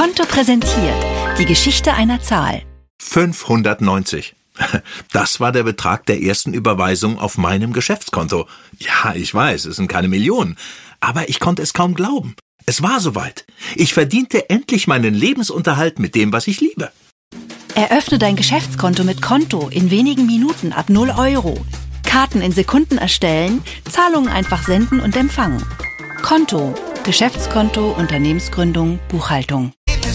Konto präsentiert. Die Geschichte einer Zahl. 590. Das war der Betrag der ersten Überweisung auf meinem Geschäftskonto. Ja, ich weiß, es sind keine Millionen. Aber ich konnte es kaum glauben. Es war soweit. Ich verdiente endlich meinen Lebensunterhalt mit dem, was ich liebe. Eröffne dein Geschäftskonto mit Konto in wenigen Minuten ab 0 €. Karten in Sekunden erstellen, Zahlungen einfach senden und empfangen. Konto, Geschäftskonto, Unternehmensgründung, Buchhaltung.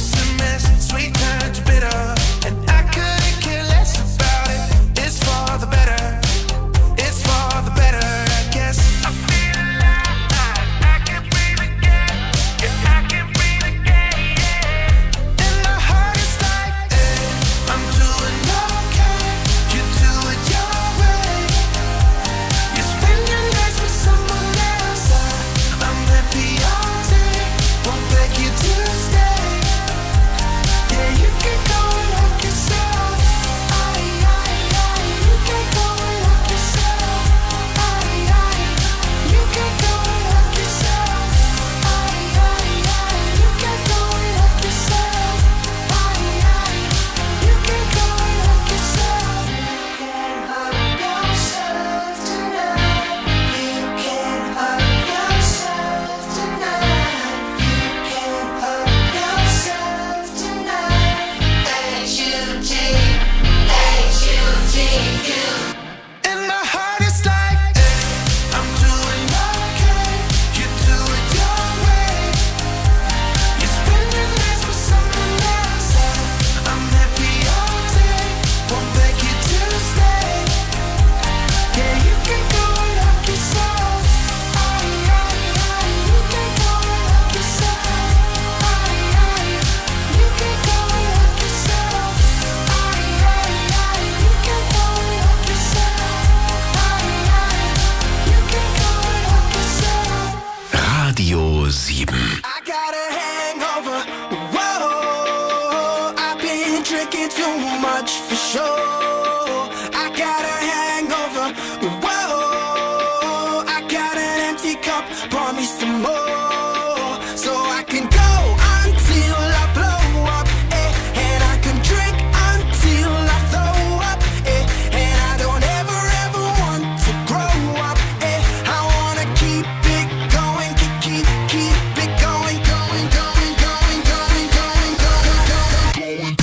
Radio 7. I got a hangover. Whoa, I've been drinking too much for sure. I got a hangover. Whoa, I got an empty cup. Pour me some more, so I can go until I blow up, and I can drink until I throw up, and I don't ever want to grow up, I wanna keep it going, keep it going, going, going, going, going, going, going, going.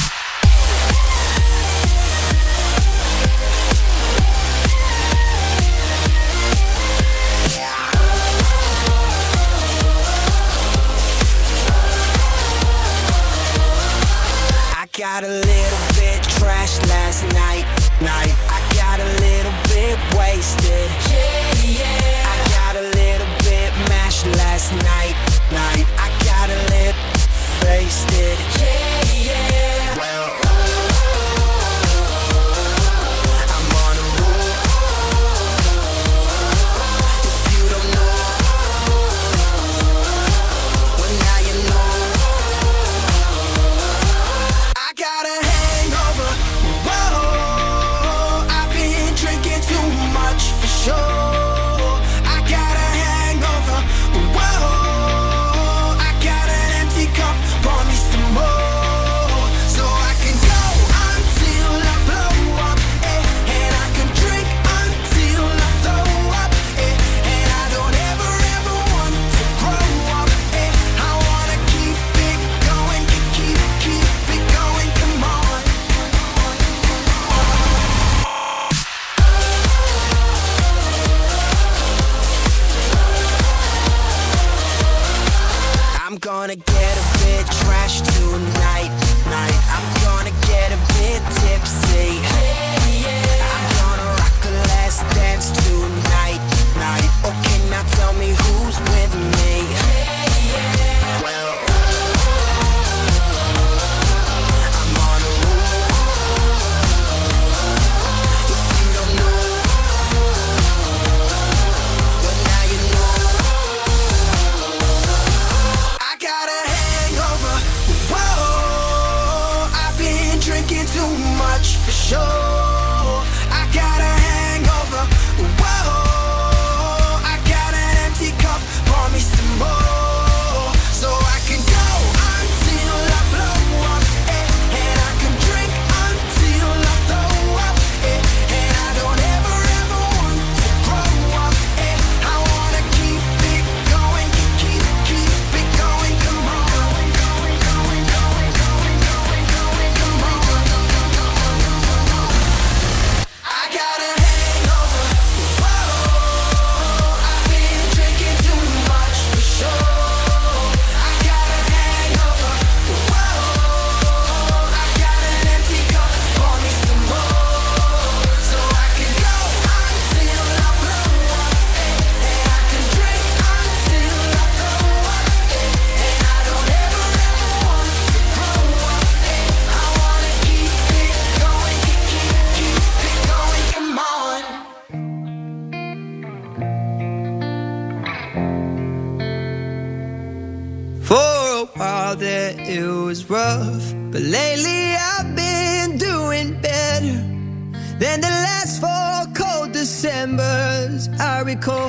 I got a little bit trashed last night. I got a little bit wasted. I got a little bit mashed last night. I got a little wasted. Well, I'm on a roll. If you don't know, well now you know. I got a hangover. Whoa, I've been drinking too much for sure. I got a hangover. Whoa, I got an empty cup. Pour me some more, so I can go until I blow up, and I can drink until I throw up, and I don't ever want to grow up, I wanna keep it going, keep it going, come on. I'm gonna get a bit trashed tonight. I'm gonna get a bit tipsy. I'm gonna rock the last dance tonight. Okay, now tell me who's with me. Well, I'm on a roll. If you don't know, well now you know. I got a hangover. Whoa, I've been drinking too much for sure. was rough, but lately I've been doing better than the last 4 cold Decembers I recall.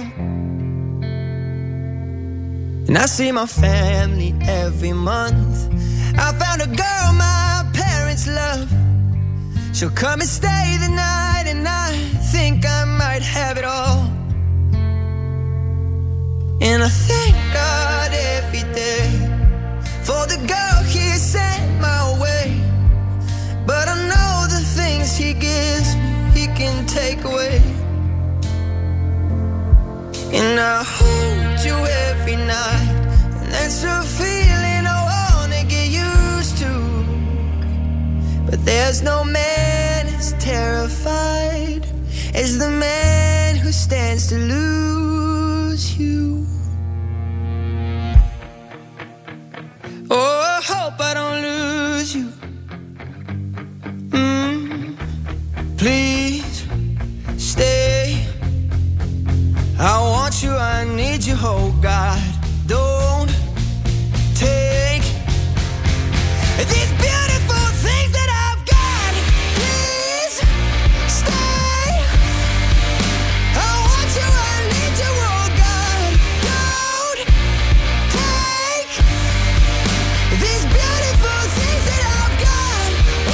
And I see my family every month. I found a girl my parents love. She'll come and stay the night, and I think I might have it all. And I thank God every day for the girl He sent my way. But I know the things He gives me, He can take away. And I hold you every night, and that's a feeling I wanna get used to. But there's no man as terrified as the man who stands to lose you. Oh, I hope I don't lose you. Please stay. I want you, I need you, oh God. Don't take these beautiful things that I've got. Please stay. I want you, I need you, oh God. Don't take these beautiful things that I've got.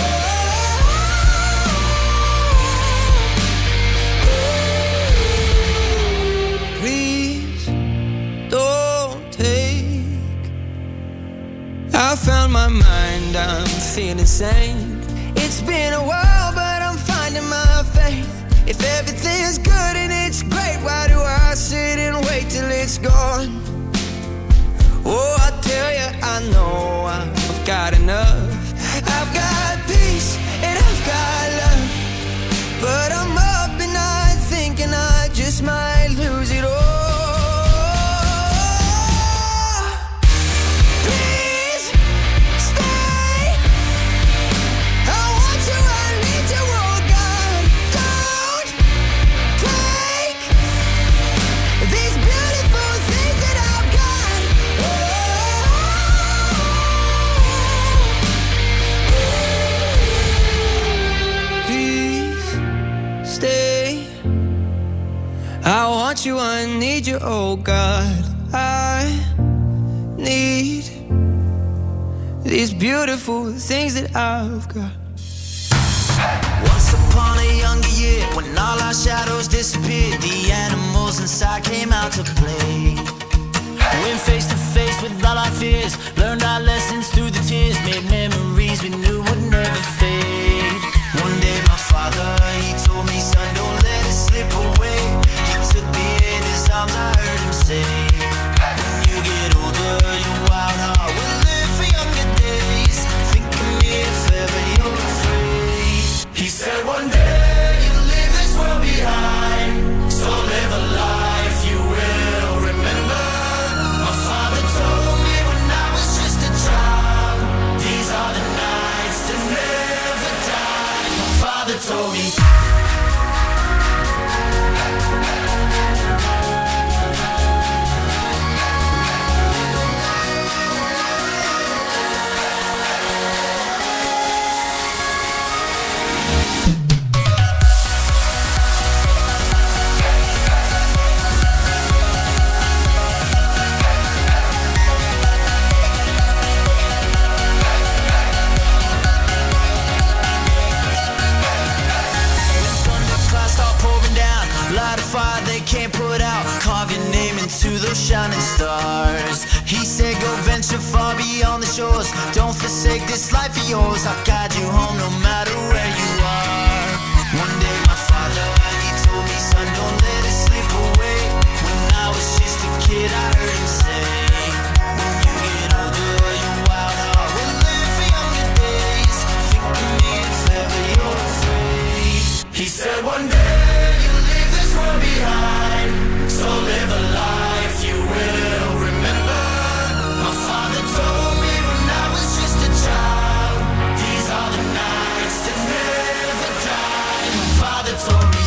Please don't take. I found my mind, I'm feeling sane. It's been a while, but I'm finding my faith. If everything's good and it's great, why do I sit and wait till it's gone? Oh, I tell you, I know I've got enough. I've got peace and I've got love. But I'm up at night thinking I just might lose it all. Please stay. I want you, I need you, oh God. Don't take these beautiful things that I've got. Please stay. I want you, I need you, oh God. I need these beautiful things that I've got. Once upon a younger year, when all our shadows disappeared, the animals inside came out to play. Went face to face with all our fears, learned our lessons through the tears, made memories we knew would never fade. One day my father, he told me, son, don't let it slip away. He took me in his arms, I heard him say, when you get older, your wild heart will live for younger days. Think of me if ever you're afraid. He said one day you'll leave this world behind, so live a life you will remember. My father told me when I was just a child, these are the nights to never die. My father told me. Fire they can't put out, carve your name into those shining stars. He said go venture far beyond the shores, don't forsake this life of yours. I'll guide you home no matter where you are. One day my father, he told me, son, don't let it slip away. When I was just a kid I heard him say, when you get older your wild heart will live for younger days. Think of me if ever you're afraid. He said one day behind, so live a life you will remember. My father told me when I was just a child, these are the nights that never die. My father told me.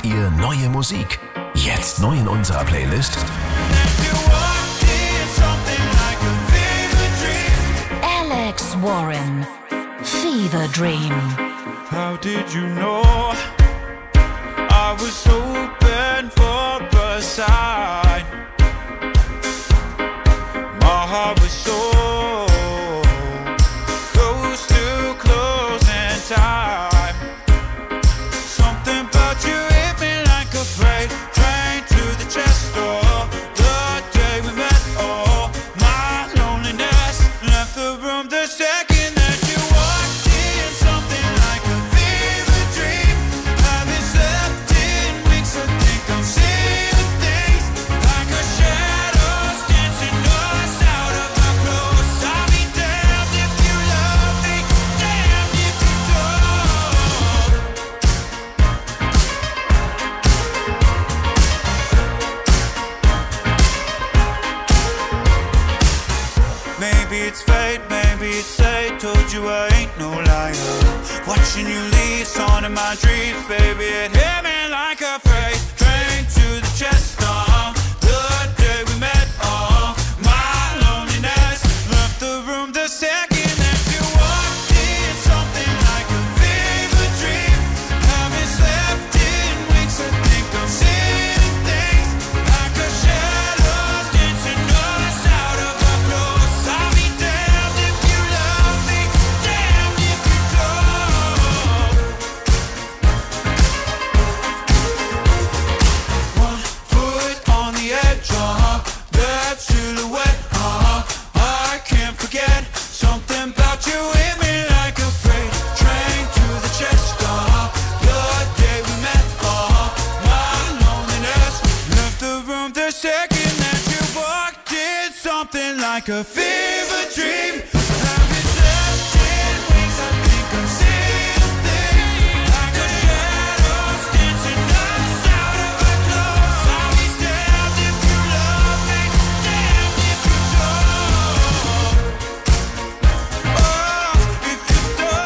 ihr neue Musik? Jetzt neu in unserer Playlist. Alex Warren, Fever Dream. How did you know I was hoping for a sign? My heart was so close to closing time. Something about you hit me like a freight train to the chest door. The day we met, oh, my loneliness left the room the second that you walked in. Something like a fever dream. Having slept in weeks, I think I'm seeing things like a shadows dancing us out of our clothes. I'll be damned if you love me, damned if you don't. Maybe it's fate, maybe it's fate. Told you I ain't no liar. Watching you leave, song in my dreams, baby. It hit me like a freight train to the chest. The day we met, my loneliness left the room the second that you walked in. Something like a fever dream. Haven't slept in weeks, I think I'm seeing things like a shadows dancing us out of our clothes. I'll be damned if you love me, damned if you don't. One foot on the edge, that silhouette, I can't forget. Something about you hit me like a freight train to the chest. The day we met, my loneliness left the room the second that you walked in. Something like a fever dream. Haven't slept in weeks, I think I'm seeing things like a shadows dancing us out of our clothes. I'll be damned if you love me, damned if you don't. Oh, if you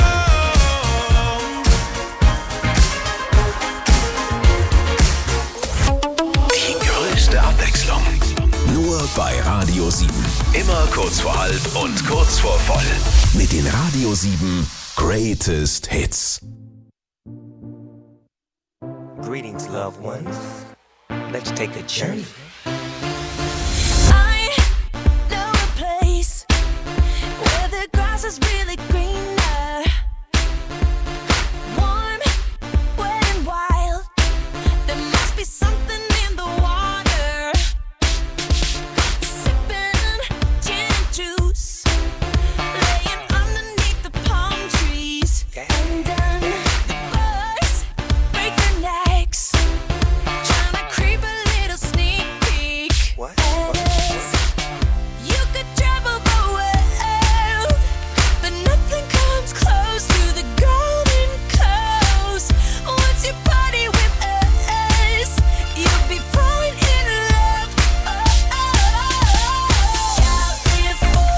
don't. Die größte Abwechslung. Nur bei Radio 7. Immer kurz vor halb und kurz vor voll. Mit den Radio 7 Greatest Hits. Greetings, loved ones. Let's take a journey.